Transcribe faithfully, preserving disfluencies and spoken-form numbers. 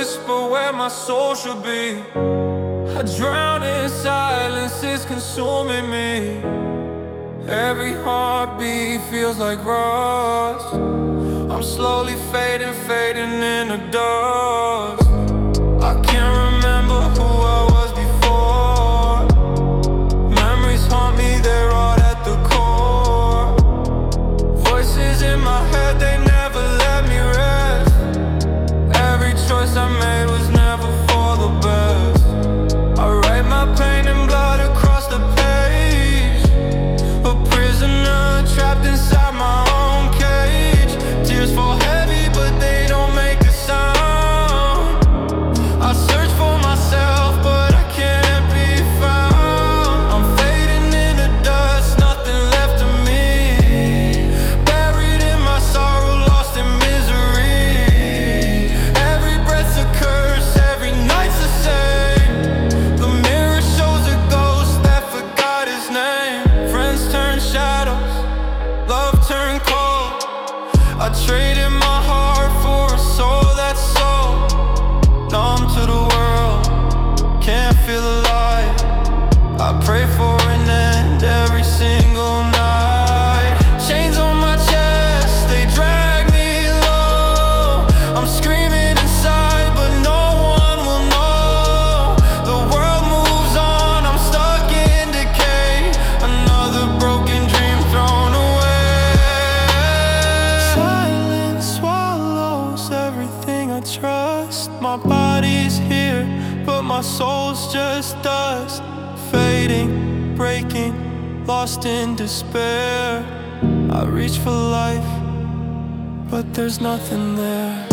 whisper where my soul should be. I drown in silence, it's consuming me. Every heartbeat feels like rust. I'm slowly fading, fading in the dust. I can't remember who I was before. Memories haunt me, they're all at the core. Voices in my head, they never let me rest. Every choice I made was never for the best. I write my pain in blood across the page. A prisoner trapped inside my own cage. Tears fall heavy, but they don't make a sound. I search for myself, but I can't be found. I'm fading in the dust, nothing left of me. Buried in my sorrow, lost in misery. Every breath's a curse, every night's the same. The mirror shows a ghost that forgot his name. Friends turn shadows, love turned cold. I traded my heart for a soul that's so numb to the world, can't feel alive. I pray for an end every single night. Chains on my chest, they drag me low. I'm screaming inside, but no one will know. The world moves on, I'm stuck in decay. Another broken dream thrown away. Silence swallows everything I trust. My body's here, but my soul's just dust. Fading, breaking, lost in despair. I reach for life, but there's nothing there.